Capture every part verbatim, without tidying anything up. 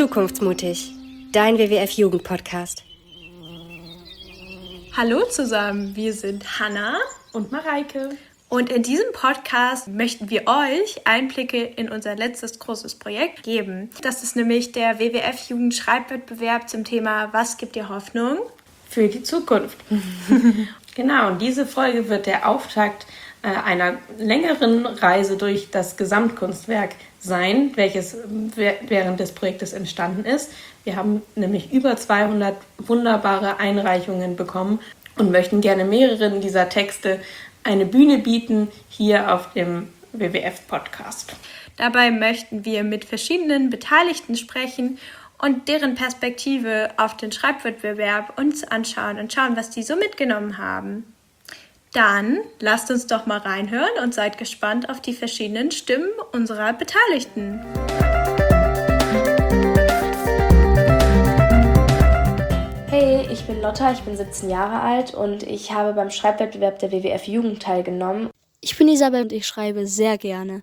Zukunftsmutig, dein W W F-Jugend-Podcast. Hallo zusammen, wir sind Hannah und Mareike. Und in diesem Podcast möchten wir euch Einblicke in unser letztes großes Projekt geben. Das ist nämlich der W W F-Jugend-Schreibwettbewerb zum Thema Was gibt dir Hoffnung? Für die Zukunft. Genau, und diese Folge wird der Auftakt äh, einer längeren Reise durch das Gesamtkunstwerk sein, welches während des Projektes entstanden ist. Wir haben nämlich über zweihundert wunderbare Einreichungen bekommen und möchten gerne mehreren dieser Texte eine Bühne bieten hier auf dem W W F-Podcast. Dabei möchten wir mit verschiedenen Beteiligten sprechen und deren Perspektive auf den Schreibwettbewerb uns anschauen und schauen, was die so mitgenommen haben. Dann lasst uns doch mal reinhören und seid gespannt auf die verschiedenen Stimmen unserer Beteiligten. Hey, ich bin Lotta, ich bin siebzehn Jahre alt und ich habe beim Schreibwettbewerb der W W F-Jugend teilgenommen. Ich bin Isabel und ich schreibe sehr gerne.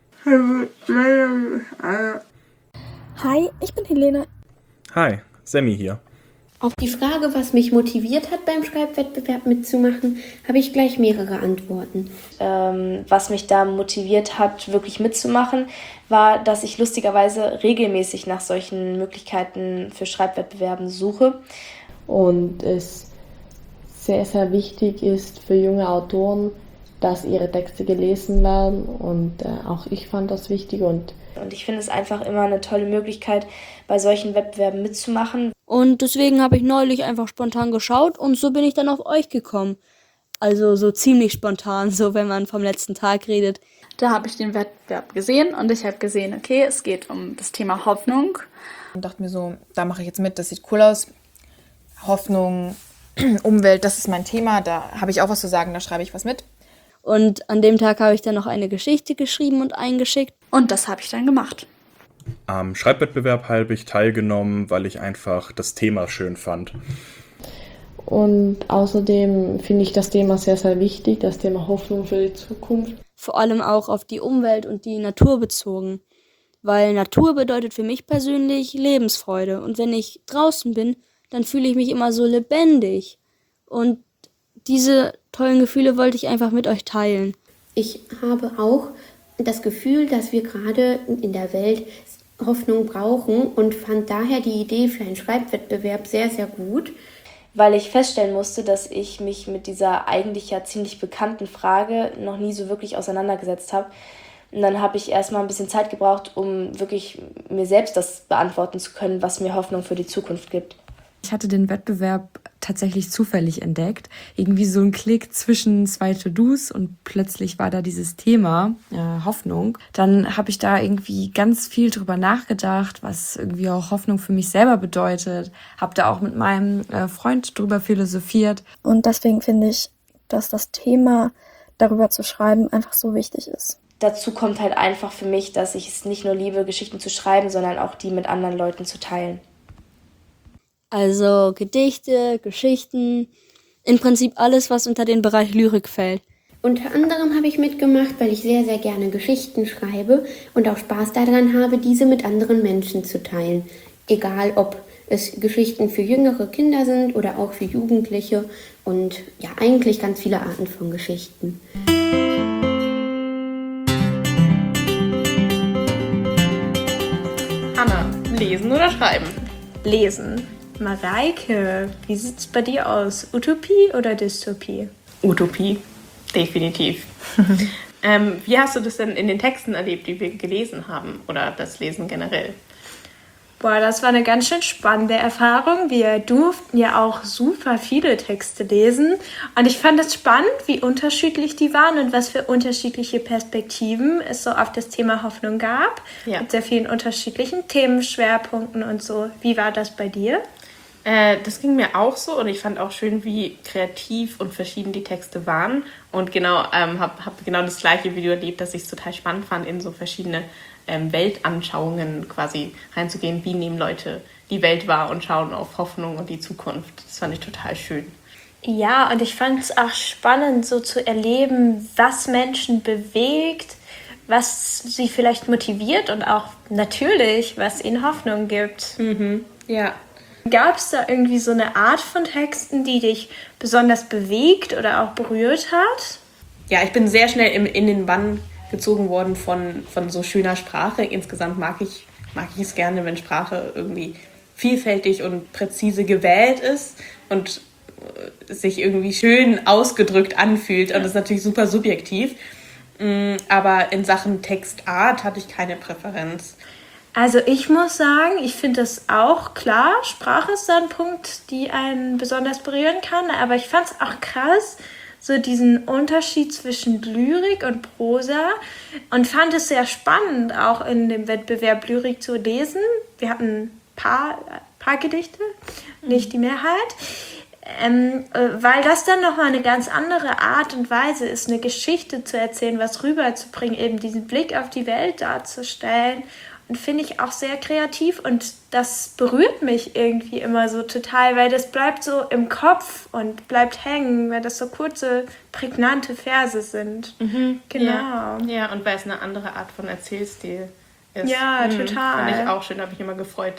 Hi, ich bin Helene. Hi, Sammy hier. Auf die Frage, was mich motiviert hat, beim Schreibwettbewerb mitzumachen, habe ich gleich mehrere Antworten. Ähm, was mich da motiviert hat, wirklich mitzumachen, war, dass ich lustigerweise regelmäßig nach solchen Möglichkeiten für Schreibwettbewerben suche. Und es sehr, sehr wichtig ist für junge Autoren, dass ihre Texte gelesen werden. Und äh, auch ich fand das wichtig. Und Und ich finde es einfach immer eine tolle Möglichkeit, bei solchen Wettbewerben mitzumachen. Und deswegen habe ich neulich einfach spontan geschaut und so bin ich dann auf euch gekommen. Also so ziemlich spontan, so wenn man vom letzten Tag redet. Da habe ich den Wettbewerb gesehen und ich habe gesehen, okay, es geht um das Thema Hoffnung. Und dachte mir so, da mache ich jetzt mit, das sieht cool aus. Hoffnung, Umwelt, das ist mein Thema, da habe ich auch was zu sagen, da schreibe ich was mit. Und an dem Tag habe ich dann noch eine Geschichte geschrieben und eingeschickt. Und das habe ich dann gemacht. Am Schreibwettbewerb habe ich teilgenommen, weil ich einfach das Thema schön fand. Und außerdem finde ich das Thema sehr, sehr wichtig, das Thema Hoffnung für die Zukunft. Vor allem auch auf die Umwelt und die Natur bezogen. Weil Natur bedeutet für mich persönlich Lebensfreude. Und wenn ich draußen bin, dann fühle ich mich immer so lebendig. Und diese tollen Gefühle wollte ich einfach mit euch teilen. Ich habe auch das Gefühl, dass wir gerade in der Welt Hoffnung brauchen und fand daher die Idee für einen Schreibwettbewerb sehr, sehr gut. Weil ich feststellen musste, dass ich mich mit dieser eigentlich ja ziemlich bekannten Frage noch nie so wirklich auseinandergesetzt habe. Und dann habe ich erstmal ein bisschen Zeit gebraucht, um wirklich mir selbst das beantworten zu können, was mir Hoffnung für die Zukunft gibt. Ich hatte den Wettbewerb tatsächlich zufällig entdeckt. Irgendwie so ein Klick zwischen zwei To-Dos und plötzlich war da dieses Thema äh, Hoffnung. Dann habe ich da irgendwie ganz viel drüber nachgedacht, was irgendwie auch Hoffnung für mich selber bedeutet. Habe da auch mit meinem äh, Freund drüber philosophiert. Und deswegen finde ich, dass das Thema darüber zu schreiben einfach so wichtig ist. Dazu kommt halt einfach für mich, dass ich es nicht nur liebe, Geschichten zu schreiben, sondern auch die mit anderen Leuten zu teilen. Also Gedichte, Geschichten, im Prinzip alles, was unter den Bereich Lyrik fällt. Unter anderem habe ich mitgemacht, weil ich sehr, sehr gerne Geschichten schreibe und auch Spaß daran habe, diese mit anderen Menschen zu teilen. Egal, ob es Geschichten für jüngere Kinder sind oder auch für Jugendliche und ja, eigentlich ganz viele Arten von Geschichten. Hannah, lesen oder schreiben? Lesen. Mareike, wie sieht es bei dir aus? Utopie oder Dystopie? Utopie, definitiv. ähm, wie hast du das denn in den Texten erlebt, die wir gelesen haben? Oder das Lesen generell? Boah, das war eine ganz schön spannende Erfahrung. Wir durften ja auch super viele Texte lesen. Und ich fand es spannend, wie unterschiedlich die waren und was für unterschiedliche Perspektiven es so auf das Thema Hoffnung gab. Ja. Mit sehr vielen unterschiedlichen Themenschwerpunkten und so. Wie war das bei dir? Äh, das ging mir auch so und ich fand auch schön, wie kreativ und verschieden die Texte waren. Und genau, ähm, habe hab genau das gleiche Video erlebt, dass ich es total spannend fand, in so verschiedene ähm, Weltanschauungen quasi reinzugehen. Wie nehmen Leute die Welt wahr und schauen auf Hoffnung und die Zukunft. Das fand ich total schön. Ja, und ich fand es auch spannend, so zu erleben, was Menschen bewegt, was sie vielleicht motiviert und auch natürlich, was ihnen Hoffnung gibt. Mhm. Ja. Gab es da irgendwie so eine Art von Texten, die dich besonders bewegt oder auch berührt hat? Ja, ich bin sehr schnell im, in den Bann gezogen worden von, von so schöner Sprache. Insgesamt mag ich, mag ich es gerne, wenn Sprache irgendwie vielfältig und präzise gewählt ist und sich irgendwie schön ausgedrückt anfühlt. Und das ist natürlich super subjektiv. Aber in Sachen Textart hatte ich keine Präferenz. Also ich muss sagen, ich finde das auch klar. Sprache ist da ein Punkt, die einen besonders berühren kann. Aber ich fand es auch krass, so diesen Unterschied zwischen Lyrik und Prosa. Und fand es sehr spannend, auch in dem Wettbewerb Lyrik zu lesen. Wir hatten ein paar, paar Gedichte, nicht die Mehrheit. Ähm, weil das dann nochmal eine ganz andere Art und Weise ist, eine Geschichte zu erzählen, was rüberzubringen, eben diesen Blick auf die Welt darzustellen. Und finde ich auch sehr kreativ und das berührt mich irgendwie immer so total, weil das bleibt so im Kopf und bleibt hängen, weil das so kurze, prägnante Verse sind. Mhm. Genau. Ja. ja, und weil es eine andere Art von Erzählstil ist. Ja, mhm. total. Fand ich auch schön, habe mich immer gefreut.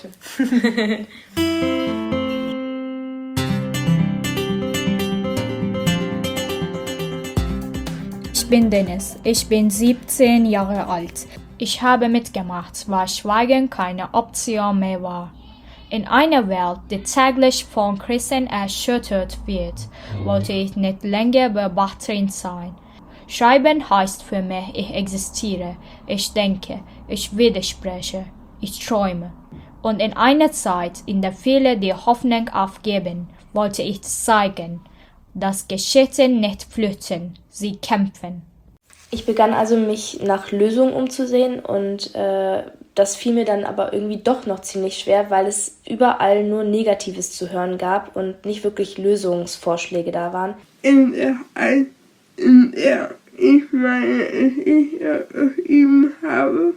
Ich bin Dennis, ich bin siebzehn Jahre alt. Ich habe mitgemacht, weil Schweigen keine Option mehr war. In einer Welt, die täglich von Krisen erschüttert wird, wollte ich nicht länger Beobachterin sein. Schreiben heißt für mich, ich existiere, ich denke, ich widerspreche, ich träume. Und in einer Zeit, in der viele die Hoffnung aufgeben, wollte ich zeigen, dass Geschichten nicht flüchten, sie kämpfen. Ich begann also, mich nach Lösungen umzusehen und äh, das fiel mir dann aber irgendwie doch noch ziemlich schwer, weil es überall nur Negatives zu hören gab und nicht wirklich Lösungsvorschläge da waren. In der Zeit, in der ich meine Geschichte geschrieben habe,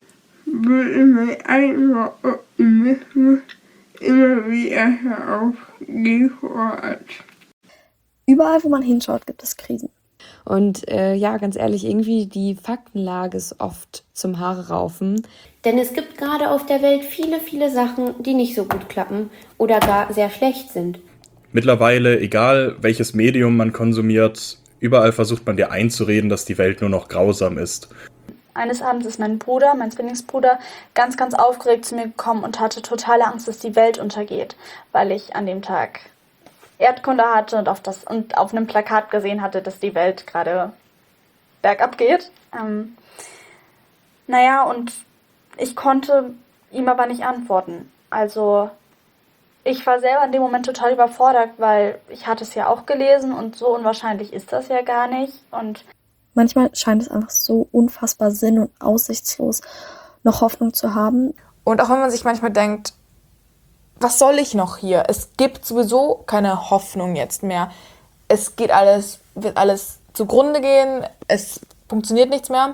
wurde mein eigener Optimismus immer wieder herausgefordert. Überall, wo man hinschaut, gibt es Krisen. Und äh, ja, ganz ehrlich, irgendwie die Faktenlage ist oft zum Haare raufen. Denn es gibt gerade auf der Welt viele, viele Sachen, die nicht so gut klappen oder gar sehr schlecht sind. Mittlerweile, egal welches Medium man konsumiert, überall versucht man dir einzureden, dass die Welt nur noch grausam ist. Eines Abends ist mein Bruder, mein Zwillingsbruder, ganz, ganz aufgeregt zu mir gekommen und hatte totale Angst, dass die Welt untergeht, weil ich an dem Tag Erdkunde hatte und auf, das, und auf einem Plakat gesehen hatte, dass die Welt gerade bergab geht. Ähm, naja, und ich konnte ihm aber nicht antworten. Also ich war selber in dem Moment total überfordert, weil ich hatte es ja auch gelesen und so unwahrscheinlich ist das ja gar nicht. Und manchmal scheint es einfach so unfassbar sinn- und aussichtslos, noch Hoffnung zu haben. Und auch wenn man sich manchmal denkt, was soll ich noch hier? Es gibt sowieso keine Hoffnung jetzt mehr. Es geht alles, wird alles zugrunde gehen. Es funktioniert nichts mehr.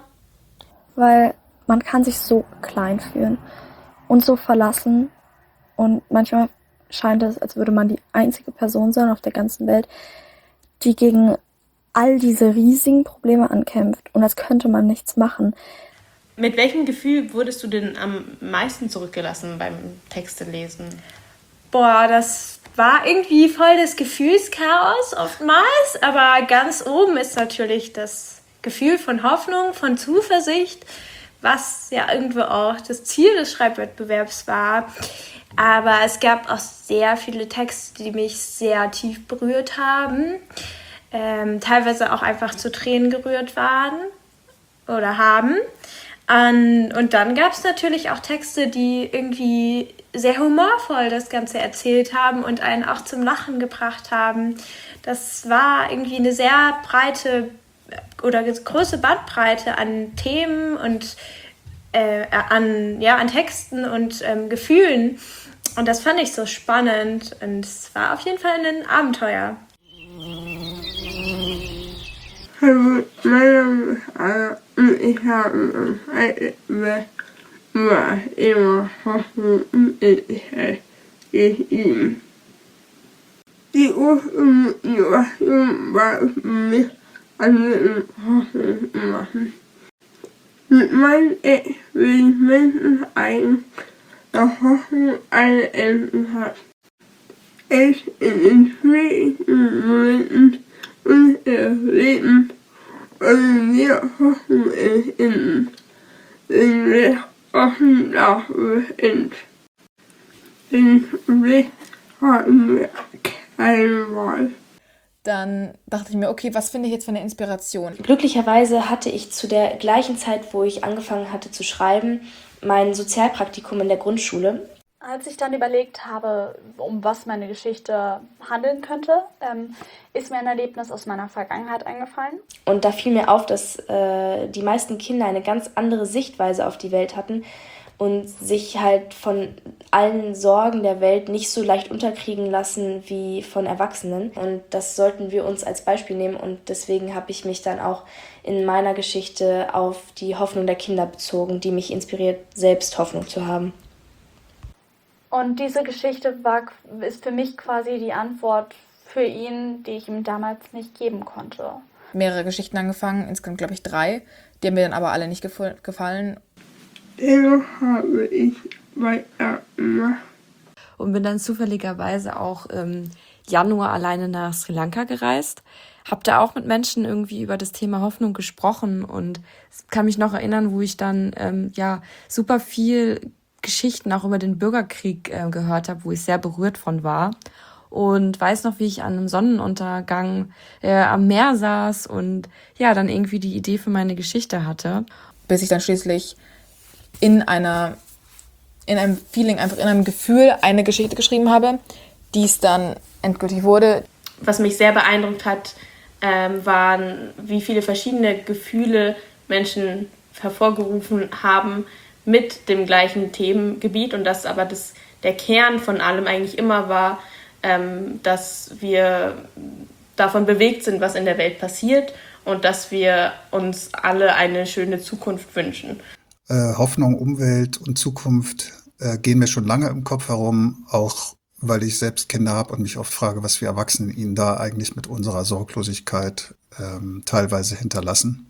Weil man kann sich so klein fühlen und so verlassen. Und manchmal scheint es, als würde man die einzige Person sein auf der ganzen Welt, die gegen all diese riesigen Probleme ankämpft. Und als könnte man nichts machen. Mit welchem Gefühl wurdest du denn am meisten zurückgelassen beim Textelesen? Boah, das war irgendwie voll das Gefühlschaos oftmals, aber ganz oben ist natürlich das Gefühl von Hoffnung, von Zuversicht, was ja irgendwo auch das Ziel des Schreibwettbewerbs war. Aber es gab auch sehr viele Texte, die mich sehr tief berührt haben, ähm, teilweise auch einfach zu Tränen gerührt waren oder haben. Um, und dann gab es natürlich auch Texte, die irgendwie sehr humorvoll das Ganze erzählt haben und einen auch zum Lachen gebracht haben. Das war irgendwie eine sehr breite oder große Bandbreite an Themen und äh, an, ja, an Texten und ähm, Gefühlen. Und das fand ich so spannend und es war auf jeden Fall ein Abenteuer. Also, meine Frage, ich habe ein war immer Hoffnung und Ehrlichkeit geschrieben. Die Ursprungsmotivation war für mich, andere Hoffnung zu machen. mit meinen Ecken will ich Menschen zeigen, dass Hoffnung alle Enden hat. Es in den schwierigen Momenten unseres Lebens wollen wir Hoffnung empfinden, wenn wir offen dafür sind. Den Weg haben wir keine Wahl. Dann dachte ich mir, okay, was finde ich jetzt für eine Inspiration? Glücklicherweise hatte ich zu der gleichen Zeit, wo ich angefangen hatte zu schreiben, mein Sozialpraktikum in der Grundschule. Als ich dann überlegt habe, um was meine Geschichte handeln könnte, ähm, ist mir ein Erlebnis aus meiner Vergangenheit eingefallen. Und da fiel mir auf, dass äh, die meisten Kinder eine ganz andere Sichtweise auf die Welt hatten und sich halt von allen Sorgen der Welt nicht so leicht unterkriegen lassen wie von Erwachsenen. Und das sollten wir uns als Beispiel nehmen. Und deswegen habe ich mich dann auch in meiner Geschichte auf die Hoffnung der Kinder bezogen, die mich inspiriert, selbst Hoffnung zu haben. Und diese Geschichte war, ist für mich quasi die Antwort für ihn, die ich ihm damals nicht geben konnte. Mehrere Geschichten angefangen, insgesamt glaube ich drei. Die haben mir dann aber alle nicht gefo- gefallen. Dennoch habe ich weitergemacht. Und bin dann zufälligerweise auch im Januar alleine nach Sri Lanka gereist. Hab da auch mit Menschen irgendwie über das Thema Hoffnung gesprochen und kann mich noch erinnern, wo ich dann ähm, ja super viel Geschichten auch über den Bürgerkrieg äh, gehört habe, wo ich sehr berührt von war. Und weiß noch, wie ich an einem Sonnenuntergang äh, am Meer saß und ja, dann irgendwie die Idee für meine Geschichte hatte. Bis ich dann schließlich in einer, in einem Feeling, einfach in einem Gefühl eine Geschichte geschrieben habe, die es dann endgültig wurde. Was mich sehr beeindruckt hat, ähm, waren, wie viele verschiedene Gefühle Menschen hervorgerufen haben mit dem gleichen Themengebiet und dass aber das, der Kern von allem eigentlich immer war, ähm, dass wir davon bewegt sind, was in der Welt passiert und dass wir uns alle eine schöne Zukunft wünschen. Äh, Hoffnung, Umwelt und Zukunft äh, gehen mir schon lange im Kopf herum, auch weil ich selbst Kinder habe und mich oft frage, was wir Erwachsenen ihnen da eigentlich mit unserer Sorglosigkeit ähm, teilweise hinterlassen.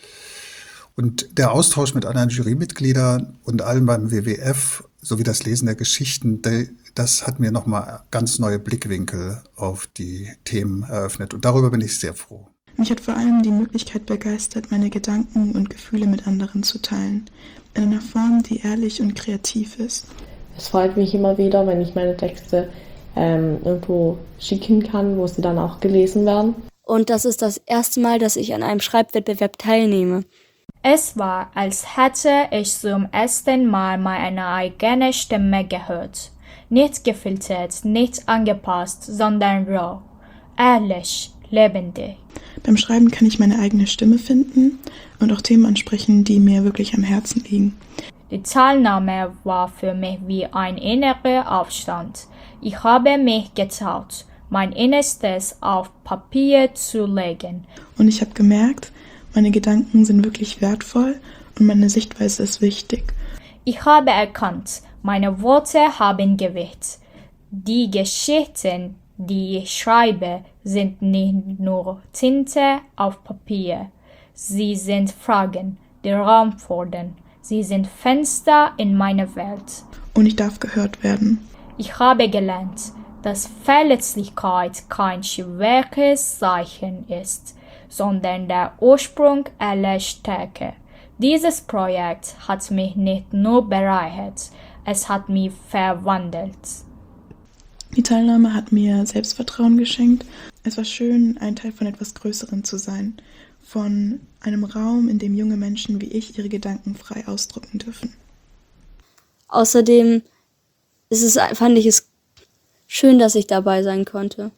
Und der Austausch mit anderen Jurymitgliedern und allen beim W W F sowie das Lesen der Geschichten, das hat mir nochmal ganz neue Blickwinkel auf die Themen eröffnet. Und darüber bin ich sehr froh. Mich hat vor allem die Möglichkeit begeistert, meine Gedanken und Gefühle mit anderen zu teilen. In einer Form, die ehrlich und kreativ ist. Es freut mich immer wieder, wenn ich meine Texte ähm, irgendwo schicken kann, wo sie dann auch gelesen werden. Und das ist das erste Mal, dass ich an einem Schreibwettbewerb teilnehme. Es war, als hätte ich zum ersten Mal meine eigene Stimme gehört. Nicht gefiltert, nicht angepasst, sondern roh, ehrlich, lebendig. Beim Schreiben kann ich meine eigene Stimme finden und auch Themen ansprechen, die mir wirklich am Herzen liegen. Die Teilnahme war für mich wie ein innerer Aufstand. Ich habe mich getraut, mein Innerstes auf Papier zu legen. Und ich habe gemerkt, meine Gedanken sind wirklich wertvoll und meine Sichtweise ist wichtig. Ich habe erkannt, meine Worte haben Gewicht. Die Geschichten, die ich schreibe, sind nicht nur Tinte auf Papier. Sie sind Fragen, die Raum fordern. Sie sind Fenster in meine Welt. Und ich darf gehört werden. Ich habe gelernt, dass Verletzlichkeit kein schwaches Zeichen ist, sondern der Ursprung aller Stärke. Dieses Projekt hat mich nicht nur bereichert, es hat mich verwandelt. Die Teilnahme hat mir Selbstvertrauen geschenkt. Es war schön, ein Teil von etwas Größerem zu sein. Von einem Raum, in dem junge Menschen wie ich ihre Gedanken frei ausdrücken dürfen. Außerdem ist es, fand ich es schön, dass ich dabei sein konnte.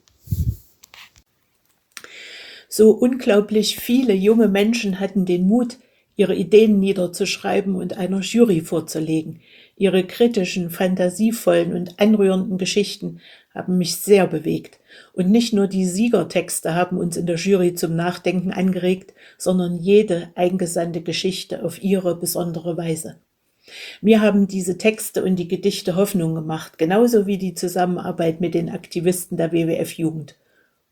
So unglaublich viele junge Menschen hatten den Mut, ihre Ideen niederzuschreiben und einer Jury vorzulegen. Ihre kritischen, fantasievollen und anrührenden Geschichten haben mich sehr bewegt. Und nicht nur die Siegertexte haben uns in der Jury zum Nachdenken angeregt, sondern jede eingesandte Geschichte auf ihre besondere Weise. Mir haben diese Texte und die Gedichte Hoffnung gemacht, genauso wie die Zusammenarbeit mit den Aktivisten der W W F Jugend.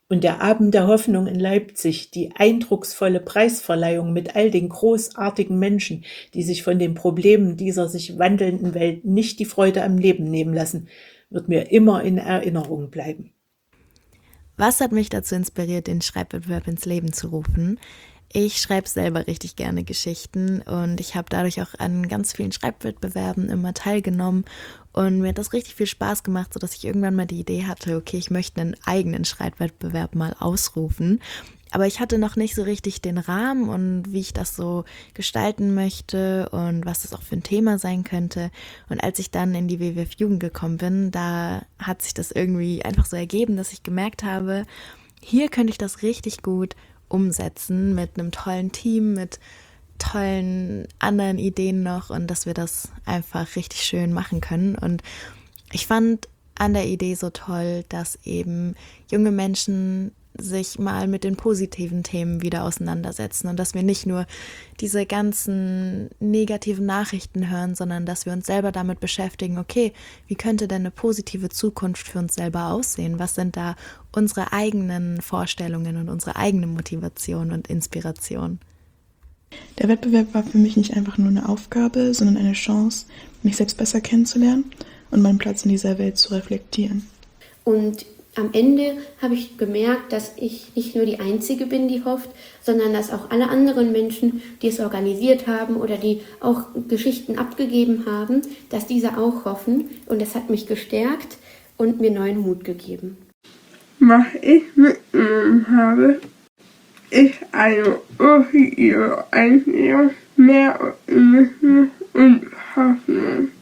Und der Abend der Hoffnung in Leipzig, die eindrucksvolle Preisverleihung mit all den großartigen Menschen, die sich von den Problemen dieser sich wandelnden Welt nicht die Freude am Leben nehmen lassen, wird mir immer in Erinnerung bleiben. Was hat mich dazu inspiriert, den Schreibwettbewerb ins Leben zu rufen? Ich schreibe selber richtig gerne Geschichten und ich habe dadurch auch an ganz vielen Schreibwettbewerben immer teilgenommen und mir hat das richtig viel Spaß gemacht, sodass ich irgendwann mal die Idee hatte, okay, ich möchte einen eigenen Schreibwettbewerb mal ausrufen. Aber ich hatte noch nicht so richtig den Rahmen und wie ich das so gestalten möchte und was das auch für ein Thema sein könnte. Und als ich dann in die W W F Jugend gekommen bin, da hat sich das irgendwie einfach so ergeben, dass ich gemerkt habe, hier könnte ich das richtig gut umsetzen mit einem tollen Team, mit tollen anderen Ideen noch und dass wir das einfach richtig schön machen können. Und ich fand an der Idee so toll, dass eben junge Menschen sich mal mit den positiven Themen wieder auseinandersetzen und dass wir nicht nur diese ganzen negativen Nachrichten hören, sondern dass wir uns selber damit beschäftigen, okay, wie könnte denn eine positive Zukunft für uns selber aussehen? Was sind da unsere eigenen Vorstellungen und unsere eigene Motivation und Inspiration? Der Wettbewerb war für mich nicht einfach nur eine Aufgabe, sondern eine Chance, mich selbst besser kennenzulernen und meinen Platz in dieser Welt zu reflektieren. Und am Ende habe ich gemerkt, dass ich nicht nur die Einzige bin, die hofft, sondern dass auch alle anderen Menschen, die es organisiert haben oder die auch Geschichten abgegeben haben, dass diese auch hoffen. Und das hat mich gestärkt und mir neuen Mut gegeben. Was ich mitgenommen habe, ist eine positive Einstellung, mehr Optimismus und Hoffnung.